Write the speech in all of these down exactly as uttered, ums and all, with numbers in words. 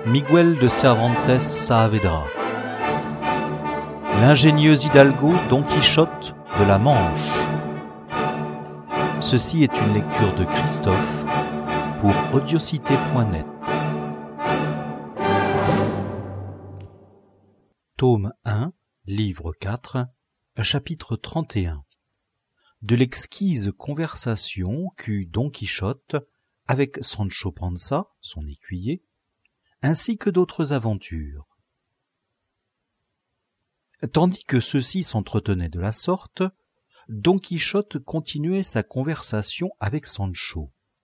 Miguel de Cervantes Saavedra. L'ingénieux hidalgo Don Quichotte de la Manche. Ceci est une lecture de Christophe pour audiocité point net. Tome un, livre quatre, chapitre trente et un. De l'exquise conversation qu'eut Don Quichotte avec Sancho Panza, son écuyer, ainsi que d'autres aventures. Tandis que ceux-ci s'entretenaient de la sorte, Don Quichotte continuait sa conversation avec Sancho.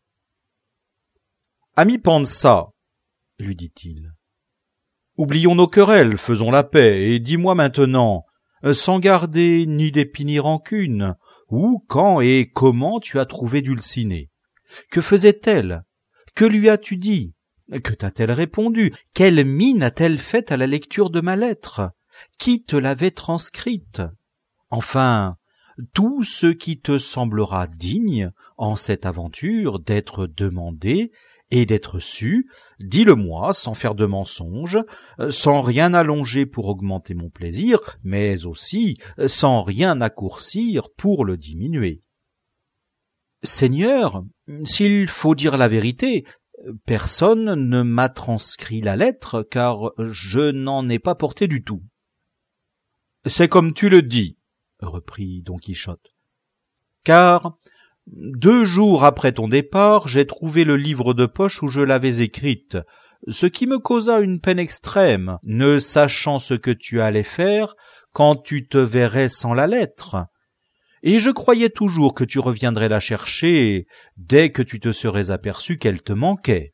« Ami Panza, lui dit-il, oublions nos querelles, faisons la paix, et dis-moi maintenant, sans garder ni dépit ni rancune, où, quand et comment tu as trouvé Dulcinée? Que faisait-elle? Que lui as-tu dit? Que t'a-t-elle répondu? Quelle mine a-t-elle faite à la lecture de ma lettre? Qui te l'avait transcrite? Enfin, tout ce qui te semblera digne en cette aventure d'être demandé et d'être su, dis-le-moi sans faire de mensonge, sans rien allonger pour augmenter mon plaisir, mais aussi sans rien accourcir pour le diminuer. Seigneur, s'il faut dire la vérité, personne ne m'a transcrit la lettre, car je n'en ai pas porté du tout. C'est comme tu le dis, reprit Don Quichotte, car deux jours après ton départ, j'ai trouvé le livre de poche où je l'avais écrite, ce qui me causa une peine extrême, ne sachant ce que tu allais faire quand tu te verrais sans la lettre. Et je croyais toujours que tu reviendrais la chercher dès que tu te serais aperçu qu'elle te manquait.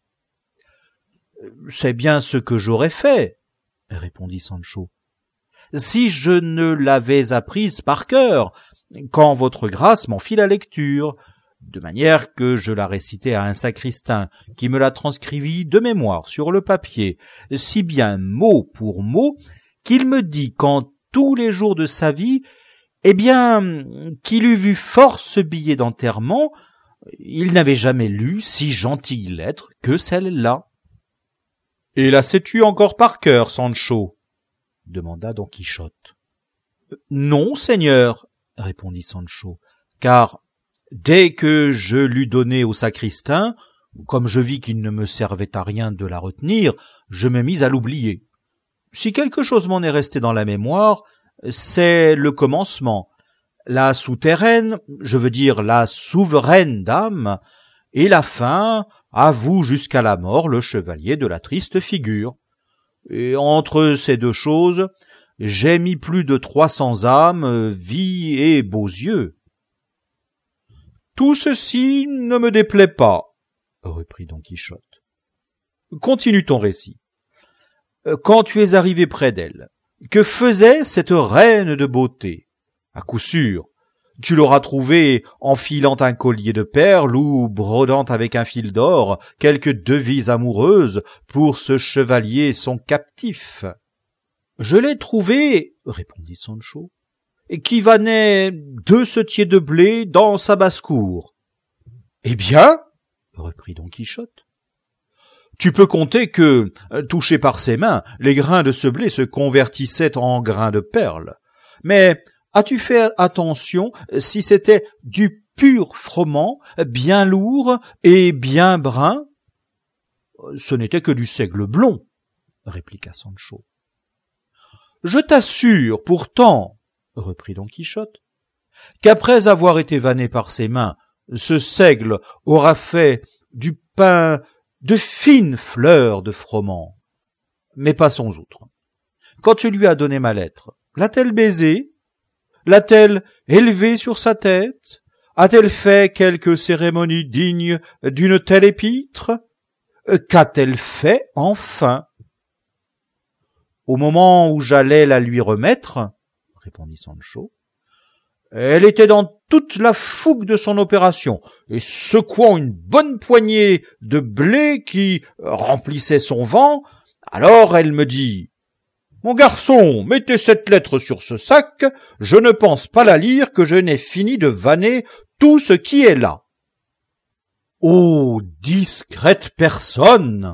« C'est bien ce que j'aurais fait, » répondit Sancho, « si je ne l'avais apprise par cœur, quand votre grâce m'en fit la lecture, de manière que je la récitai à un sacristain qui me la transcrivit de mémoire sur le papier, si bien mot pour mot, qu'il me dit qu'en tous les jours de sa vie, eh bien, qu'il eût vu fort ce billet d'enterrement, il n'avait jamais lu si gentille lettre que celle-là. « Et la sais-tu encore par cœur, Sancho ?» demanda Don Quichotte. « Non, seigneur, » répondit Sancho, « car dès que je l'eus donnée au sacristain, comme je vis qu'il ne me servait à rien de la retenir, je me mis à l'oublier. Si quelque chose m'en est resté dans la mémoire, c'est le commencement, la souterraine, je veux dire la souveraine dame, et la fin, à vous jusqu'à la mort le chevalier de la triste figure. Et entre ces deux choses, j'ai mis plus de trois cents âmes, vie et beaux yeux. »« Tout ceci ne me déplaît pas, » reprit Don Quichotte. « Continue ton récit. Quand tu es arrivé près d'elle, que faisait cette reine de beauté? À coup sûr, tu l'auras trouvée enfilant un collier de perles ou brodant avec un fil d'or quelque devise amoureuse pour ce chevalier son captif. »« Je l'ai trouvée, » répondit Sancho, « qui vannait deux setiers de blé dans sa basse-cour. »« Eh bien, » reprit Don Quichotte, « tu peux compter que, touchés par ses mains, les grains de ce blé se convertissaient en grains de perles. Mais as-tu fait attention si c'était du pur froment, bien lourd et bien brun? »« Ce n'était que du seigle blond, » répliqua Sancho. « Je t'assure pourtant, » reprit Don Quichotte, « qu'après avoir été vanné par ses mains, ce seigle aura fait du pain de fines fleurs de froment. Mais passons outre. Quand tu lui as donné ma lettre, l'a-t-elle baisée? L'a-t-elle élevée sur sa tête? A-t-elle fait quelque cérémonie digne d'une telle épître? Qu'a-t-elle fait enfin? » « Au moment où j'allais la lui remettre, » répondit Sancho, « elle était dans toute la fougue de son opération, et secouant une bonne poignée de blé qui remplissait son vent, alors elle me dit « Mon garçon, mettez cette lettre sur ce sac, je ne pense pas la lire que je n'ai fini de vanner tout ce qui est là. » « Ô discrète personne !»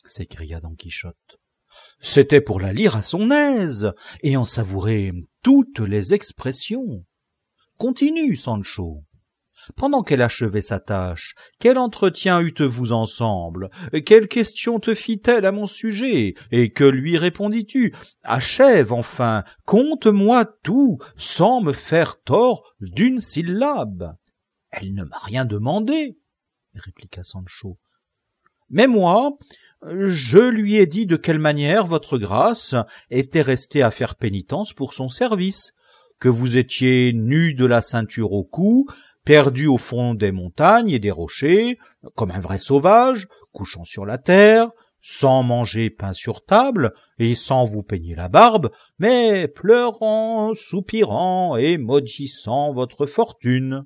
s'écria Don Quichotte. C'était pour la lire à son aise et en savourer toutes les expressions. Continue, Sancho. Pendant qu'elle achevait sa tâche, quel entretien eûtes-vous ensemble? Quelle question te fit-elle à mon sujet? Et que lui répondis-tu? Achève enfin, conte-moi tout, sans me faire tort d'une syllabe. Elle ne m'a rien demandé, répliqua Sancho. Mais moi, je lui ai dit de quelle manière votre grâce était restée à faire pénitence pour son service, que vous étiez nu de la ceinture au cou, perdu au fond des montagnes et des rochers, comme un vrai sauvage, couchant sur la terre, sans manger pain sur table et sans vous peigner la barbe, mais pleurant, soupirant et maudissant votre fortune.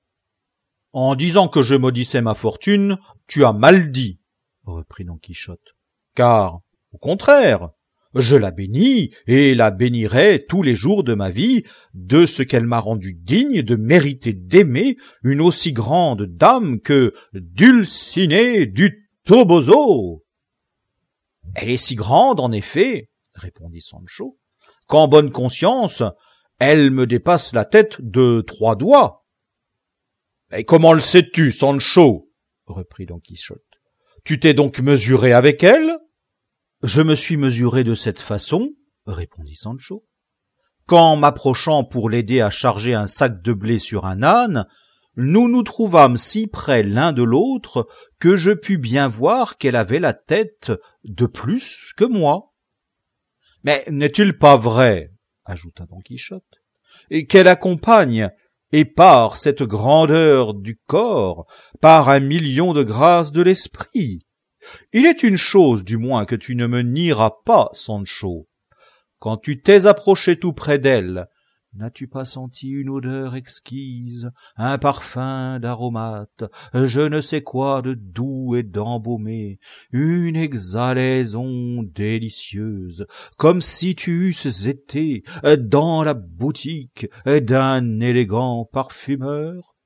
En disant que je maudissais ma fortune, tu as mal dit, reprit Don Quichotte, car, au contraire, je la bénis et la bénirai tous les jours de ma vie de ce qu'elle m'a rendu digne de mériter d'aimer une aussi grande dame que Dulcinée du Toboso. Elle est si grande, en effet, répondit Sancho, qu'en bonne conscience, elle me dépasse la tête de trois doigts. Et comment le sais-tu, Sancho? Reprit Don Quichotte. Tu t'es donc mesuré avec elle? Je me suis mesuré de cette façon, répondit Sancho, qu'en m'approchant pour l'aider à charger un sac de blé sur un âne, nous nous trouvâmes si près l'un de l'autre que je pus bien voir qu'elle avait la tête de plus que moi. Mais n'est-il pas vrai, ajouta Don Quichotte, et qu'elle accompagne et par cette grandeur du corps, par un million de grâces de l'esprit? Il est une chose, du moins, que tu ne me nieras pas, Sancho. Quand tu t'es approché tout près d'elle, n'as-tu pas senti une odeur exquise, un parfum d'aromates, je ne sais quoi de doux et d'embaumé, une exhalaison délicieuse, comme si tu eusses été dans la boutique d'un élégant parfumeur?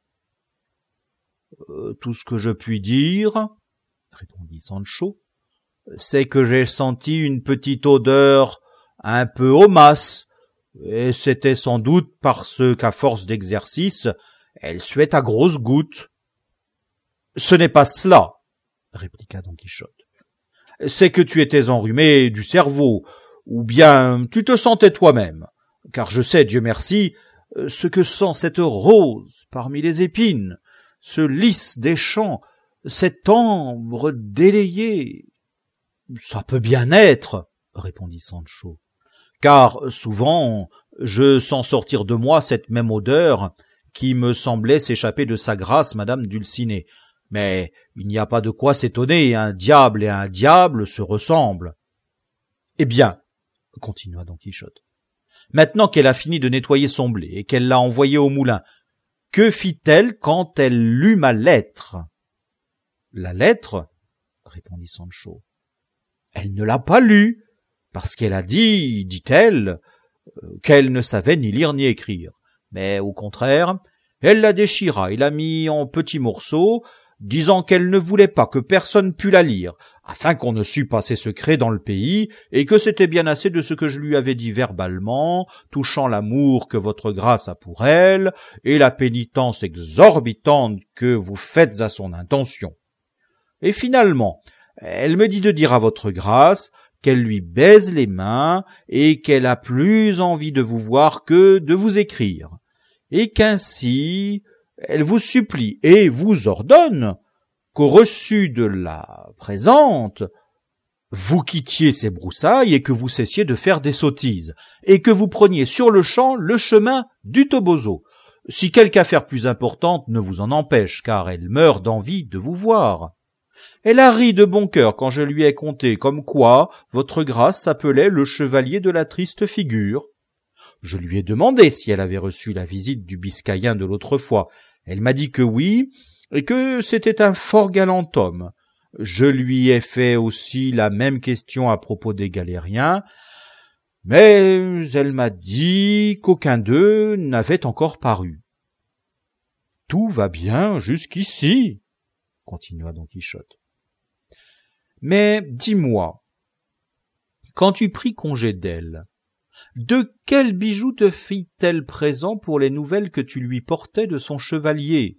Euh, tout ce que je puis dire, répondit Sancho, c'est que j'ai senti une petite odeur un peu homasse, et c'était sans doute parce qu'à force d'exercice, elle suait à grosses gouttes. Ce n'est pas cela, répliqua Don Quichotte. C'est que tu étais enrhumé du cerveau, ou bien tu te sentais toi-même, car je sais, Dieu merci, ce que sent cette rose parmi les épines, ce lys des champs, cet ambre délayé. Ça peut bien être, répondit Sancho, car souvent je sens sortir de moi cette même odeur qui me semblait s'échapper de sa grâce, madame Dulcinée. Mais il n'y a pas de quoi s'étonner, un diable et un diable se ressemblent. Eh bien, continua Don Quichotte, maintenant qu'elle a fini de nettoyer son blé et qu'elle l'a envoyé au moulin, que fit-elle quand elle lut ma lettre? La lettre, répondit Sancho, elle ne l'a pas lue, parce qu'elle a dit, dit-elle, qu'elle ne savait ni lire ni écrire. Mais au contraire, elle la déchira et l'a mis en petits morceaux, disant qu'elle ne voulait pas que personne pût la lire, afin qu'on ne sût pas ses secrets dans le pays, et que c'était bien assez de ce que je lui avais dit verbalement, touchant l'amour que votre grâce a pour elle, et la pénitence exorbitante que vous faites à son intention. Et finalement, elle me dit de dire à votre grâce qu'elle lui baise les mains et qu'elle a plus envie de vous voir que de vous écrire, et qu'ainsi elle vous supplie et vous ordonne qu'au reçu de la présente, vous quittiez ces broussailles et que vous cessiez de faire des sottises, et que vous preniez sur le champ le chemin du Toboso, si quelque affaire plus importante ne vous en empêche, car elle meurt d'envie de vous voir. Elle a ri de bon cœur quand je lui ai conté comme quoi votre grâce s'appelait le chevalier de la triste figure. Je lui ai demandé si elle avait reçu la visite du Biscayen de l'autre fois. Elle m'a dit que oui, et que c'était un fort galant homme. Je lui ai fait aussi la même question à propos des Galériens, mais elle m'a dit qu'aucun d'eux n'avait encore paru. Tout va bien jusqu'ici, continua Don Quichotte. Mais dis-moi, quand tu pris congé d'elle, de quel bijou te fit-elle présent pour les nouvelles que tu lui portais de son chevalier?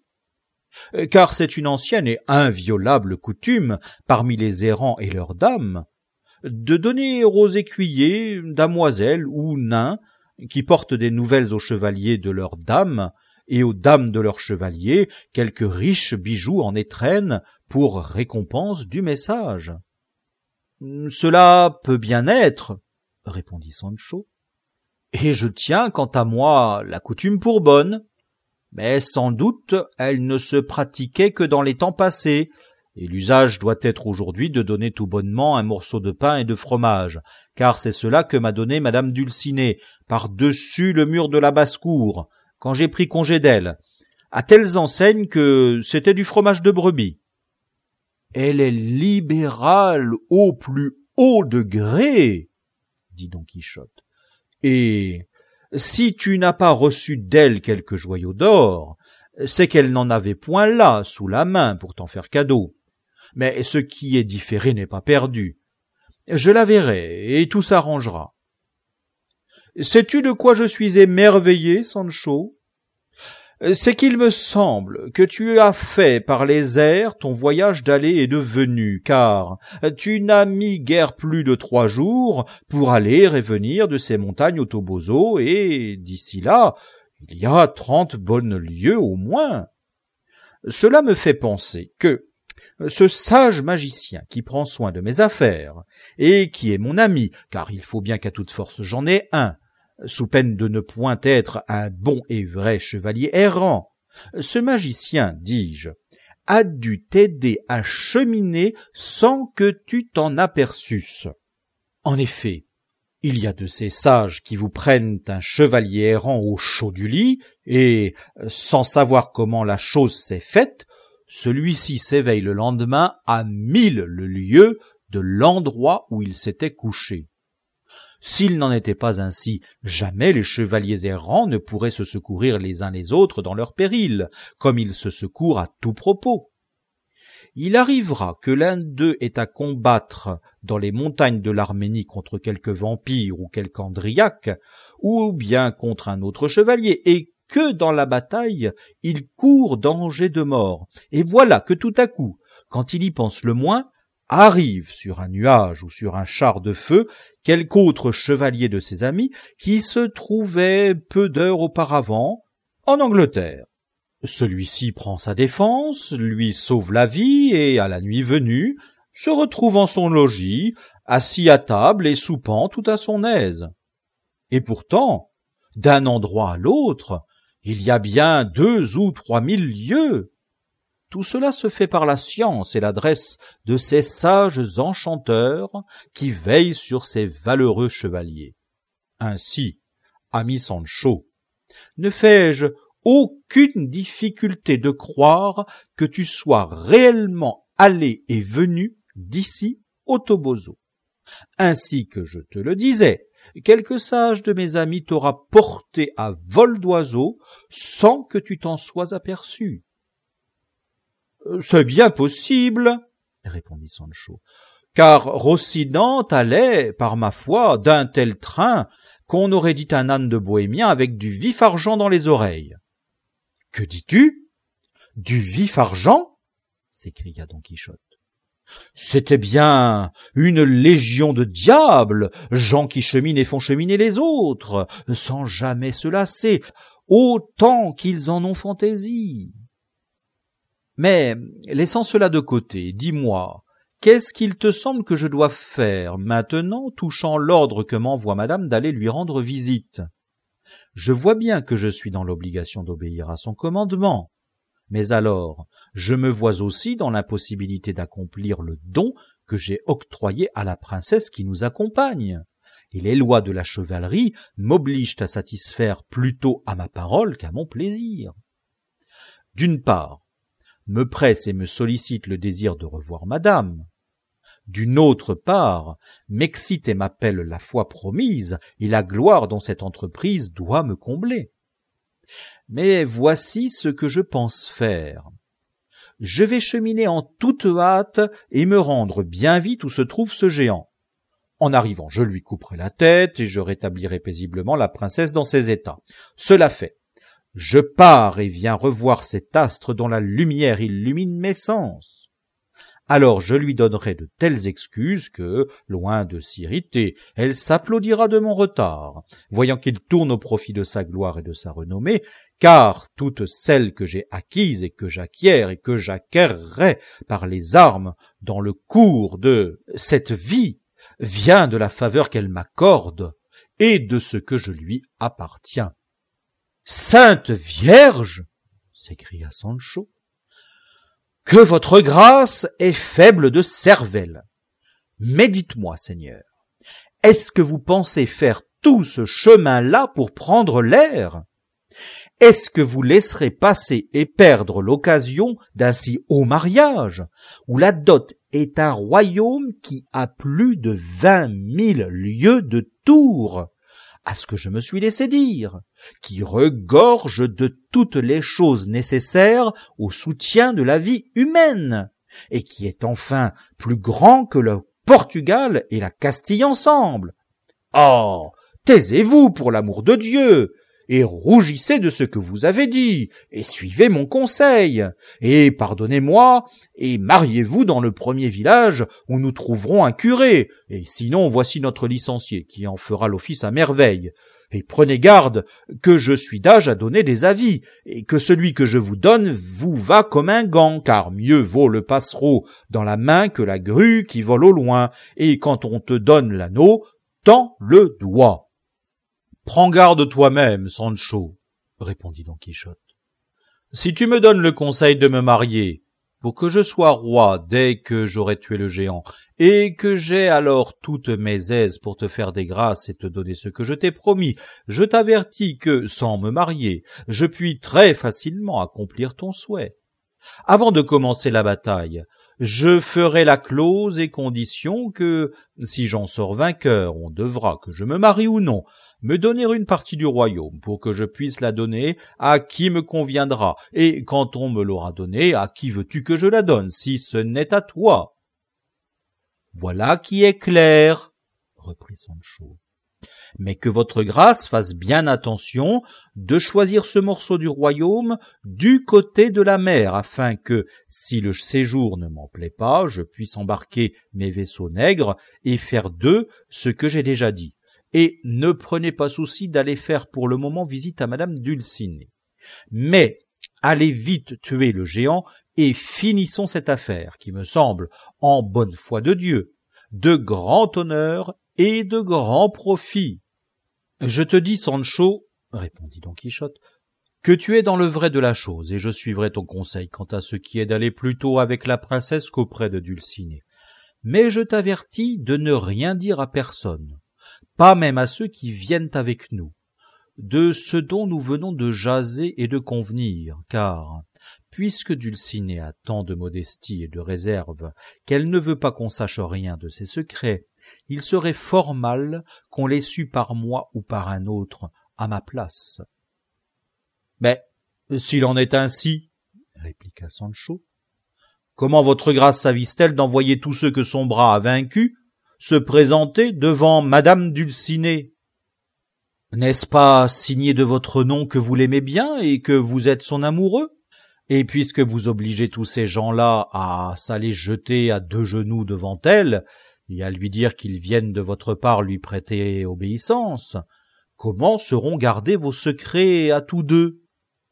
Car c'est une ancienne et inviolable coutume, parmi les errants et leurs dames, de donner aux écuyers, damoiselles ou nains, qui portent des nouvelles aux chevaliers de leurs dames, et aux dames de leurs chevaliers, quelques riches bijoux en étrenne pour récompense du message. — Cela peut bien être, répondit Sancho, et je tiens, quant à moi, la coutume pour bonne. Mais sans doute elle ne se pratiquait que dans les temps passés, et l'usage doit être aujourd'hui de donner tout bonnement un morceau de pain et de fromage, car c'est cela que m'a donné madame Dulcinée, par-dessus le mur de la basse-cour, quand j'ai pris congé d'elle, à telles enseignes que c'était du fromage de brebis. Elle est libérale au plus haut degré, dit Don Quichotte, et si tu n'as pas reçu d'elle quelque joyau d'or, c'est qu'elle n'en avait point là, sous la main, pour t'en faire cadeau. Mais ce qui est différé n'est pas perdu. Je la verrai, et tout s'arrangera. Sais-tu de quoi je suis émerveillé, Sancho? C'est qu'il me semble que tu as fait par les airs ton voyage d'aller et de venue, car tu n'as mis guère plus de trois jours pour aller et venir de ces montagnes au Toboso, et d'ici là, il y a trente bonnes lieues au moins. Cela me fait penser que ce sage magicien qui prend soin de mes affaires, et qui est mon ami, car il faut bien qu'à toute force j'en ai un, sous peine de ne point être un bon et vrai chevalier errant, ce magicien, dis-je, a dû t'aider à cheminer sans que tu t'en aperçusses. En effet, il y a de ces sages qui vous prennent un chevalier errant au chaud du lit, et, sans savoir comment la chose s'est faite, celui-ci s'éveille le lendemain à mille lieues de l'endroit où il s'était couché. S'il n'en était pas ainsi, jamais les chevaliers errants ne pourraient se secourir les uns les autres dans leur péril, comme ils se secourent à tout propos. Il arrivera que l'un d'eux ait à combattre dans les montagnes de l'Arménie contre quelque vampire ou quelque andriaque, ou bien contre un autre chevalier, et que dans la bataille il court danger de mort. Et voilà que tout à coup, quand il y pense le moins, arrive sur un nuage ou sur un char de feu quelque autre chevalier de ses amis qui se trouvait peu d'heures auparavant en Angleterre. Celui-ci prend sa défense, lui sauve la vie et, à la nuit venue, se retrouve en son logis, assis à table et soupant tout à son aise. Et pourtant, d'un endroit à l'autre, il y a bien deux ou trois mille lieues. Tout cela se fait par la science et l'adresse de ces sages enchanteurs qui veillent sur ces valeureux chevaliers. Ainsi, ami Sancho, ne fais-je aucune difficulté de croire que tu sois réellement allé et venu d'ici au Toboso. Ainsi que je te le disais, quelque sage de mes amis t'aura porté à vol d'oiseau sans que tu t'en sois aperçu. « C'est bien possible, » répondit Sancho, « car Rocinante allait, par ma foi, d'un tel train qu'on aurait dit un âne de bohémien avec du vif argent dans les oreilles. »« Que dis-tu ? Du vif argent ?» s'écria Don Quichotte. « C'était bien une légion de diables, gens qui cheminent et font cheminer les autres, sans jamais se lasser, autant qu'ils en ont fantaisie. » Mais, laissant cela de côté, dis-moi, qu'est-ce qu'il te semble que je dois faire maintenant touchant l'ordre que m'envoie madame d'aller lui rendre visite? Je vois bien que je suis dans l'obligation d'obéir à son commandement, mais alors je me vois aussi dans l'impossibilité d'accomplir le don que j'ai octroyé à la princesse qui nous accompagne, et les lois de la chevalerie m'obligent à satisfaire plutôt à ma parole qu'à mon plaisir. D'une part, me presse et me sollicite le désir de revoir madame. D'une autre part, m'excite et m'appelle la foi promise et la gloire dont cette entreprise doit me combler. Mais voici ce que je pense faire. je vais cheminer en toute hâte et me rendre bien vite où se trouve ce géant. En arrivant, je lui couperai la tête et je rétablirai paisiblement la princesse dans ses états. Cela fait, je pars et viens revoir cet astre dont la lumière illumine mes sens. Alors je lui donnerai de telles excuses que, loin de s'irriter, elle s'applaudira de mon retard, voyant qu'il tourne au profit de sa gloire et de sa renommée, car toutes celles que j'ai acquises et que j'acquiers et que j'acquerrai par les armes dans le cours de cette vie vient de la faveur qu'elle m'accorde et de ce que je lui appartiens. « Sainte Vierge !» s'écria Sancho. « Que votre grâce est faible de cervelle. Mais dites-moi, Seigneur, est-ce que vous pensez faire tout ce chemin-là pour prendre l'air ? Est-ce que vous laisserez passer et perdre l'occasion d'un si haut mariage, où la dot est un royaume qui a plus de vingt mille lieues de tour, à ce que je me suis laissé dire, qui regorge de toutes les choses nécessaires au soutien de la vie humaine, et qui est enfin plus grand que le Portugal et la Castille ensemble. Oh, taisez-vous pour l'amour de Dieu, et rougissez de ce que vous avez dit, et suivez mon conseil, et pardonnez-moi, et mariez-vous dans le premier village où nous trouverons un curé, et sinon voici notre licencié qui en fera l'office à merveille. Et prenez garde que je suis d'âge à donner des avis, et que celui que je vous donne vous va comme un gant, car mieux vaut le passereau dans la main que la grue qui vole au loin, et quand on te donne l'anneau, tends le doigt. « Prends garde toi-même, Sancho, » répondit Don Quichotte. « Si tu me donnes le conseil de me marier, pour que je sois roi dès que j'aurai tué le géant, et que j'ai alors toutes mes aises pour te faire des grâces et te donner ce que je t'ai promis, je t'avertis que, sans me marier, je puis très facilement accomplir ton souhait. Avant de commencer la bataille, je ferai la clause et condition que, si j'en sors vainqueur, on devra, que je me marie ou non, me donner une partie du royaume pour que je puisse la donner à qui me conviendra, et quand on me l'aura donnée, à qui veux-tu que je la donne, si ce n'est à toi? » « Voilà qui est clair, » reprit Sancho. « Mais que votre grâce fasse bien attention de choisir ce morceau du royaume du côté de la mer, afin que, si le séjour ne m'en plaît pas, je puisse embarquer mes vaisseaux nègres et faire d'eux ce que j'ai déjà dit. Et ne prenez pas souci d'aller faire pour le moment visite à madame Dulcinée. Mais allez vite tuer le géant et finissons cette affaire, qui me semble, en bonne foi de Dieu, de grand honneur et de grand profit. »« Je te dis, Sancho, » répondit Don Quichotte, « que tu es dans le vrai de la chose, et je suivrai ton conseil quant à ce qui est d'aller plutôt avec la princesse qu'auprès de Dulcinée. Mais je t'avertis de ne rien dire à personne, pas même à ceux qui viennent avec nous, de ce dont nous venons de jaser et de convenir, car, puisque Dulcinée a tant de modestie et de réserve qu'elle ne veut pas qu'on sache rien de ses secrets, il serait fort mal qu'on les sût par moi ou par un autre à ma place. »« Mais s'il en est ainsi, » répliqua Sancho, « comment votre grâce s'avise-t-elle d'envoyer tous ceux que son bras a vaincus se présenter devant madame Dulcinée? N'est-ce pas signé de votre nom que vous l'aimez bien et que vous êtes son amoureux? Et puisque vous obligez tous ces gens-là à s'aller jeter à deux genoux devant elle et à lui dire qu'ils viennent de votre part lui prêter obéissance, comment seront gardés vos secrets à tous deux?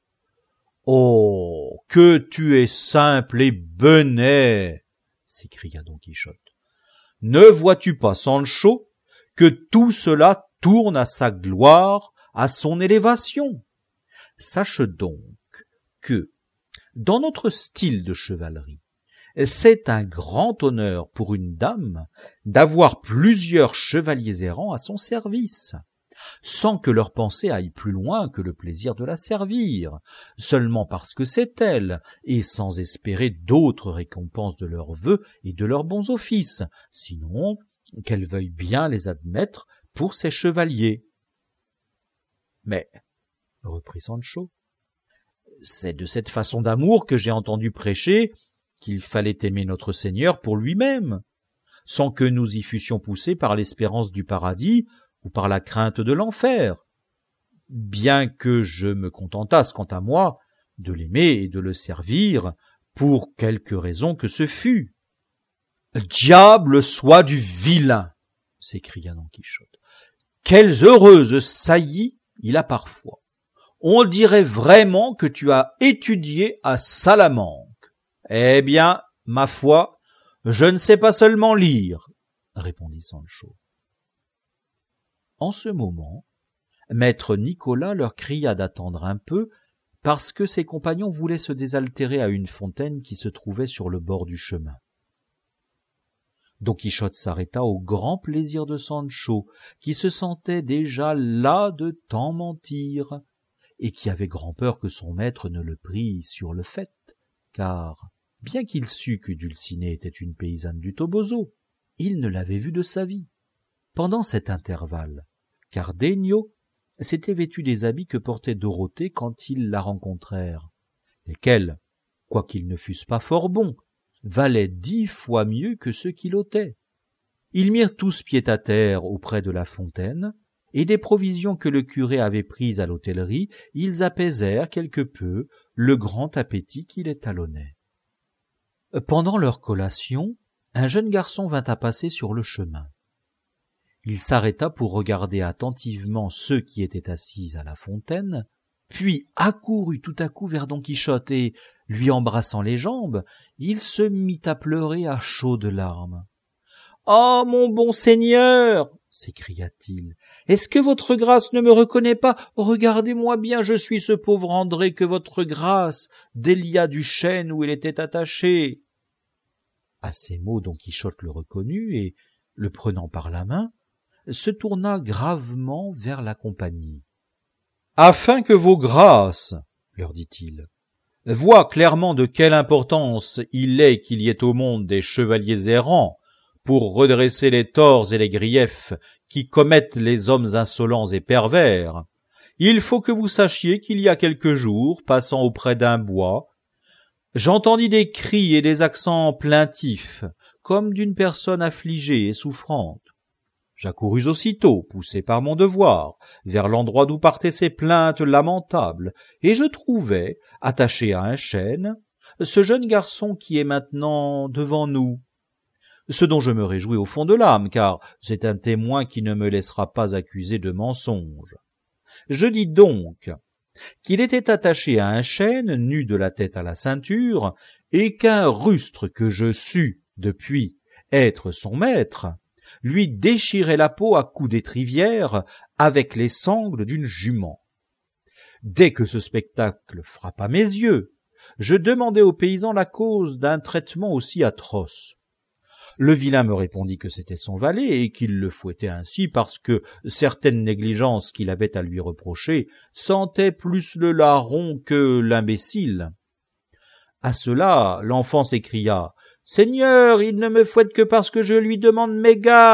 Oh, que tu es simple et benêt, s'écria Don Quichotte. Ne vois-tu pas, Sancho, que tout cela tourne à sa gloire, à son élévation? Sache donc que, dans notre style de chevalerie, c'est un grand honneur pour une dame d'avoir plusieurs chevaliers errants à son service, sans que leur pensée aille plus loin que le plaisir de la servir, seulement parce que c'est elle, et sans espérer d'autres récompenses de leurs vœux et de leurs bons offices, sinon qu'elle veuille bien les admettre pour ses chevaliers. Mais, reprit Sancho, c'est de cette façon d'amour que j'ai entendu prêcher qu'il fallait aimer notre Seigneur pour lui-même, sans que nous y fussions poussés par l'espérance du paradis ou par la crainte de l'enfer, bien que je me contentasse, quant à moi, de l'aimer et de le servir, pour quelque raison que ce fût. « Diable soit du vilain !» s'écria Don Quichotte. « Quelles heureuses saillies il a parfois! On dirait vraiment que tu as étudié à Salamanque. »« Eh bien, ma foi, je ne sais pas seulement lire, » répondit Sancho. En ce moment, maître Nicolas leur cria d'attendre un peu, parce que ses compagnons voulaient se désaltérer à une fontaine qui se trouvait sur le bord du chemin. Don Quichotte s'arrêta au grand plaisir de Sancho, qui se sentait déjà las de tant mentir, et qui avait grand-peur que son maître ne le prît sur le fait, car, bien qu'il sût que Dulcinée était une paysanne du Toboso, il ne l'avait vue de sa vie. Pendant cet intervalle, Cardenio s'était vêtu des habits que portait Dorothée quand ils la rencontrèrent, lesquels, quoiqu'ils ne fussent pas fort bons, valaient dix fois mieux que ceux qu'il ôtait. Ils mirent tous pied à terre auprès de la fontaine, et des provisions que le curé avait prises à l'hôtellerie, ils apaisèrent quelque peu le grand appétit qui les talonnait. Pendant leur collation, un jeune garçon vint à passer sur le chemin. Il s'arrêta pour regarder attentivement ceux qui étaient assis à la fontaine, puis accourut tout à coup vers Don Quichotte et, lui embrassant les jambes, il se mit à pleurer à chaudes larmes. « Ah, mon bon seigneur !» s'écria-t-il. « Est-ce que votre grâce ne me reconnaît pas? Regardez-moi bien, je suis ce pauvre André que votre grâce délia du chêne où il était attaché. » À ces mots, Don Quichotte le reconnut et, le prenant par la main, se tourna gravement vers la compagnie. « Afin que vos grâces, leur dit-il, voient clairement de quelle importance il est qu'il y ait au monde des chevaliers errants pour redresser les torts et les griefs qui commettent les hommes insolents et pervers, il faut que vous sachiez qu'il y a quelques jours, passant auprès d'un bois, j'entendis des cris et des accents plaintifs, comme d'une personne affligée et souffrante. J'accourus aussitôt, poussé par mon devoir, vers l'endroit d'où partaient ces plaintes lamentables, et je trouvai, attaché à un chêne, ce jeune garçon qui est maintenant devant nous, ce dont je me réjouis au fond de l'âme, car c'est un témoin qui ne me laissera pas accuser de mensonge. Je dis donc qu'il était attaché à un chêne, nu de la tête à la ceinture, et qu'un rustre que je sus, depuis, être son maître, lui déchirait la peau à coups d'étrivière avec les sangles d'une jument. Dès que ce spectacle frappa mes yeux, je demandai au paysan la cause d'un traitement aussi atroce. Le vilain me répondit que c'était son valet et qu'il le fouettait ainsi parce que certaines négligences qu'il avait à lui reprocher sentaient plus le larron que l'imbécile. À cela, l'enfant s'écria « Seigneur, il ne me fouette que parce que je lui demande mes gages !»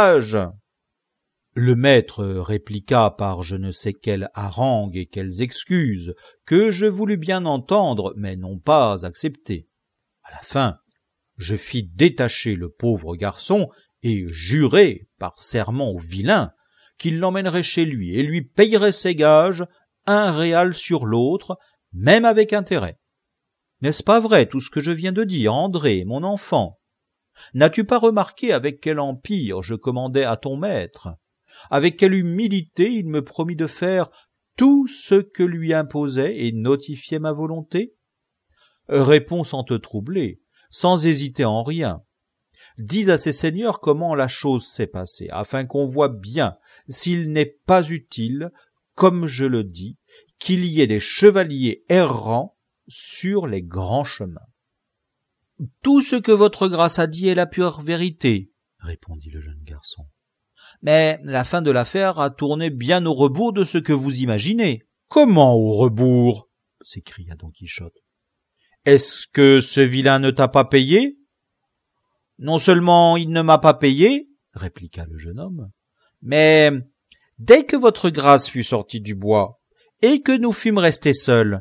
Le maître répliqua par je ne sais quelle harangue et quelles excuses que je voulus bien entendre, mais non pas accepter. À la fin, je fis détacher le pauvre garçon et jurai par serment au vilain qu'il l'emmènerait chez lui et lui payerait ses gages, un réal sur l'autre, même avec intérêt. N'est-ce pas vrai tout ce que je viens de dire, André, mon enfant? N'as-tu pas remarqué avec quel empire je commandais à ton maître? Avec quelle humilité il me promit de faire tout ce que lui imposait et notifiait ma volonté? Réponds sans te troubler, sans hésiter en rien. Dis à ces seigneurs comment la chose s'est passée, afin qu'on voie bien s'il n'est pas utile, comme je le dis, qu'il y ait des chevaliers errants sur les grands chemins. « Tout ce que votre grâce a dit est la pure vérité, » répondit le jeune garçon. « Mais la fin de l'affaire a tourné bien au rebours de ce que vous imaginez. »« Comment au rebours ?» s'écria Don Quichotte. « Est-ce que ce vilain ne t'a pas payé ?»« Non seulement il ne m'a pas payé, » répliqua le jeune homme, « mais dès que votre grâce fut sortie du bois, et que nous fûmes restés seuls,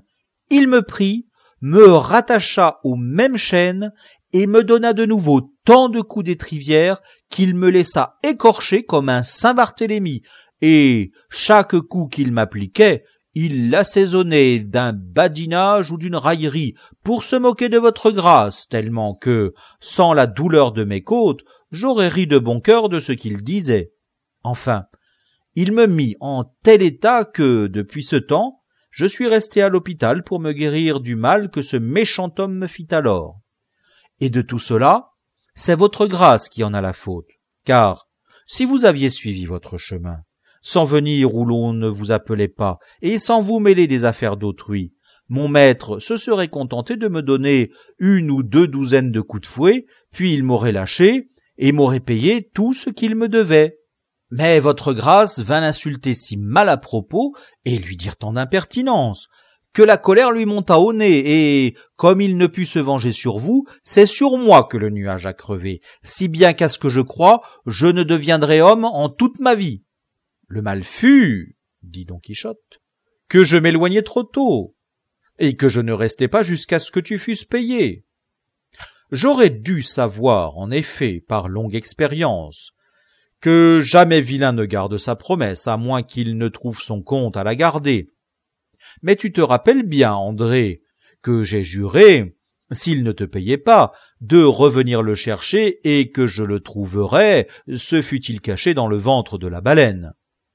il me prit, me rattacha aux mêmes chaînes et me donna de nouveau tant de coups d'étrivière qu'il me laissa écorcher comme un Saint-Barthélemy, et chaque coup qu'il m'appliquait, il l'assaisonnait d'un badinage ou d'une raillerie pour se moquer de votre grâce, tellement que, sans la douleur de mes côtes, j'aurais ri de bon cœur de ce qu'il disait. Enfin, il me mit en tel état que, depuis ce temps, je suis resté à l'hôpital pour me guérir du mal que ce méchant homme me fit alors. Et de tout cela, c'est votre grâce qui en a la faute, car si vous aviez suivi votre chemin, sans venir où l'on ne vous appelait pas, et sans vous mêler des affaires d'autrui, mon maître se serait contenté de me donner une ou deux douzaines de coups de fouet, puis il m'aurait lâché, et m'aurait payé tout ce qu'il me devait. Mais votre grâce vint l'insulter si mal à propos, et lui dire tant d'impertinence, que la colère lui monta au nez, et, comme il ne put se venger sur vous, c'est sur moi que le nuage a crevé, si bien qu'à ce que je crois, je ne deviendrai homme en toute ma vie. Le mal fut, dit Don Quichotte, que je m'éloignai trop tôt, et que je ne restai pas jusqu'à ce que tu fusses payé. J'aurais dû savoir, en effet, par longue expérience, que jamais vilain ne garde sa promesse, à moins qu'il ne trouve son compte à la garder. Mais tu te rappelles bien, André, que j'ai juré, s'il ne te payait pas, de revenir le chercher et que je le trouverais, se fût-il caché dans le ventre de la baleine.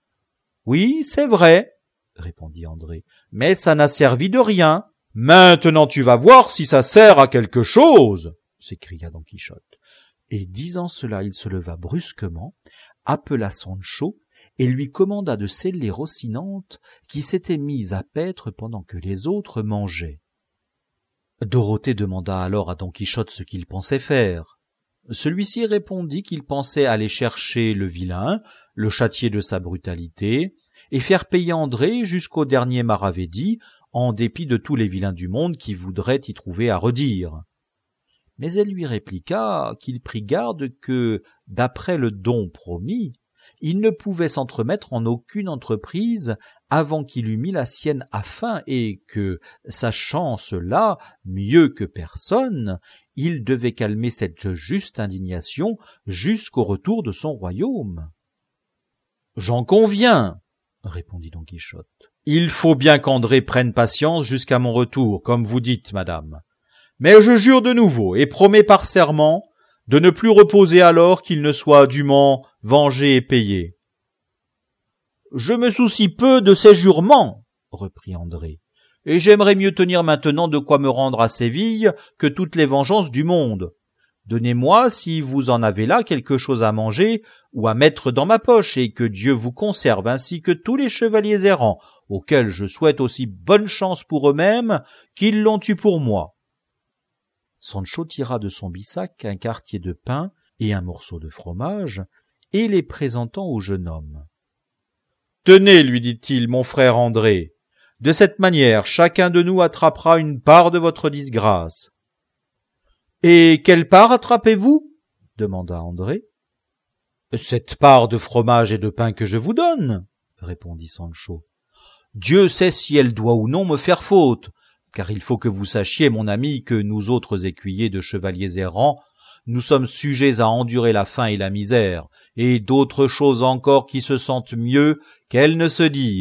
Oui, c'est vrai, répondit André, mais ça n'a servi de rien. Maintenant tu vas voir si ça sert à quelque chose, s'écria Don Quichotte. Et disant cela, il se leva brusquement, appela Sancho et lui commanda de sceller Rocinante, qui s'était mise à paître pendant que les autres mangeaient. Dorothée demanda alors à Don Quichotte ce qu'il pensait faire. Celui-ci répondit qu'il pensait aller chercher le vilain, le châtier de sa brutalité, et faire payer André jusqu'au dernier maravédi, en dépit de tous les vilains du monde qui voudraient y trouver à redire. Mais elle lui répliqua qu'il prit garde que, d'après le don promis, il ne pouvait s'entremettre en aucune entreprise avant qu'il eût mis la sienne à fin et que, sachant cela mieux que personne, il devait calmer cette juste indignation jusqu'au retour de son royaume. « J'en conviens, » répondit Don Quichotte. « Il faut bien qu'André prenne patience jusqu'à mon retour, comme vous dites, madame. Mais je jure de nouveau et promets par serment de ne plus reposer alors qu'il ne soit dûment vengé et payé. »« Je me soucie peu de ces jurements, » reprit André, « et j'aimerais mieux tenir maintenant de quoi me rendre à Séville que toutes les vengeances du monde. Donnez-moi, si vous en avez là, quelque chose à manger ou à mettre dans ma poche, et que Dieu vous conserve, ainsi que tous les chevaliers errants, auxquels je souhaite aussi bonne chance pour eux-mêmes qu'ils l'ont eu pour moi. » Sancho tira de son bissac un quartier de pain et un morceau de fromage, et les présentant au jeune homme. « Tenez, lui dit-il, mon frère André, de cette manière chacun de nous attrapera une part de votre disgrâce. »« Et quelle part attrapez-vous » demanda André. « Cette part de fromage et de pain que je vous donne, » répondit Sancho. « Dieu sait si elle doit ou non me faire faute, car il faut que vous sachiez, mon ami, que nous autres écuyers de chevaliers errants, nous sommes sujets à endurer la faim et la misère, et d'autres choses encore qui se sentent mieux qu'elles ne se disent. »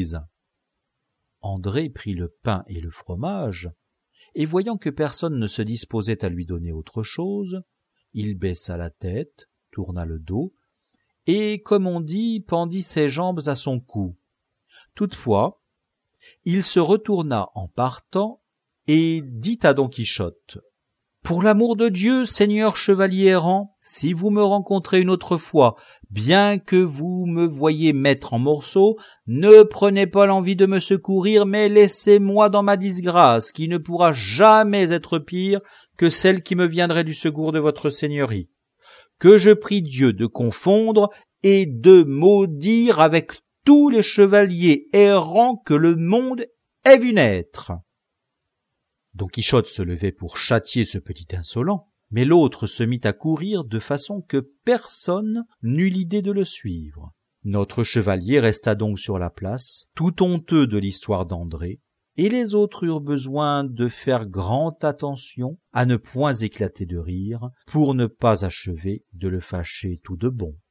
André prit le pain et le fromage, et voyant que personne ne se disposait à lui donner autre chose, il baissa la tête, tourna le dos, et, comme on dit, pendit ses jambes à son cou. Toutefois, il se retourna en partant et dit à Don Quichotte : « Pour l'amour de Dieu, seigneur chevalier errant, si vous me rencontrez une autre fois, bien que vous me voyiez mettre en morceaux, ne prenez pas l'envie de me secourir, mais laissez-moi dans ma disgrâce, qui ne pourra jamais être pire que celle qui me viendrait du secours de votre seigneurie. Que je prie Dieu de confondre et de maudire avec tous les chevaliers errants que le monde ait vu naître. » Don Quichotte se levait pour châtier ce petit insolent, mais l'autre se mit à courir de façon que personne n'eut l'idée de le suivre. Notre chevalier resta donc sur la place, tout honteux de l'histoire d'André, et les autres eurent besoin de faire grande attention à ne point éclater de rire, pour ne pas achever de le fâcher tout de bon.